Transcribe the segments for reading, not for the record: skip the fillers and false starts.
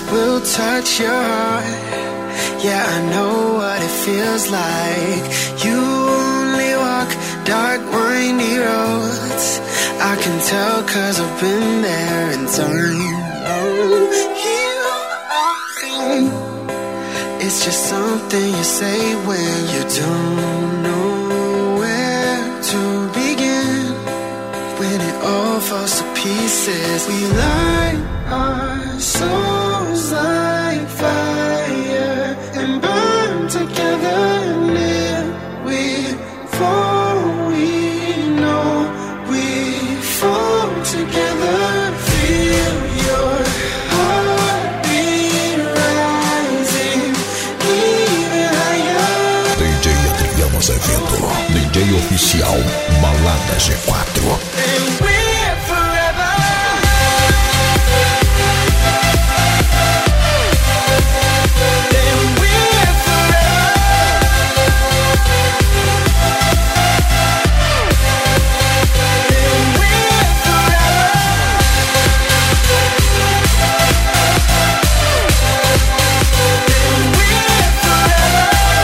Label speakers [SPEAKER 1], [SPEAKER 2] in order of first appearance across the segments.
[SPEAKER 1] will touch your heart. Yeah, I know what it feels like. You only walk dark, windy roads. I can tell 'cause I've been there in time. It's just something you say when you don't know where to begin. When it all falls to pieces, we light our souls like fire and burn together. And if we fall, we know we fall together. Feel your heartbeat rising even higher.
[SPEAKER 2] DJ Adriano Azevedo, DJ oficial Balada G4.
[SPEAKER 1] And we're forever. And we're forever. And we're forever. And we're forever.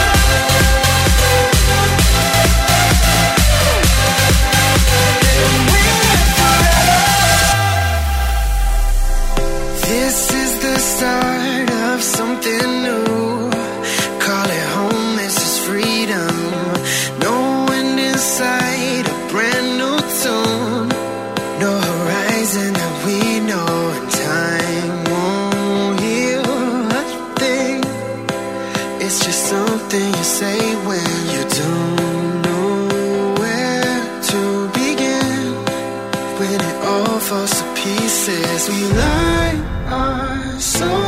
[SPEAKER 1] This is the start of something new. Call it home, this is freedom. No wind in sight, a brand new tune. No horizon that we know, and time won't heal a thing. It's just something you say when you don't know where to begin. When it all falls to pieces, we light our souls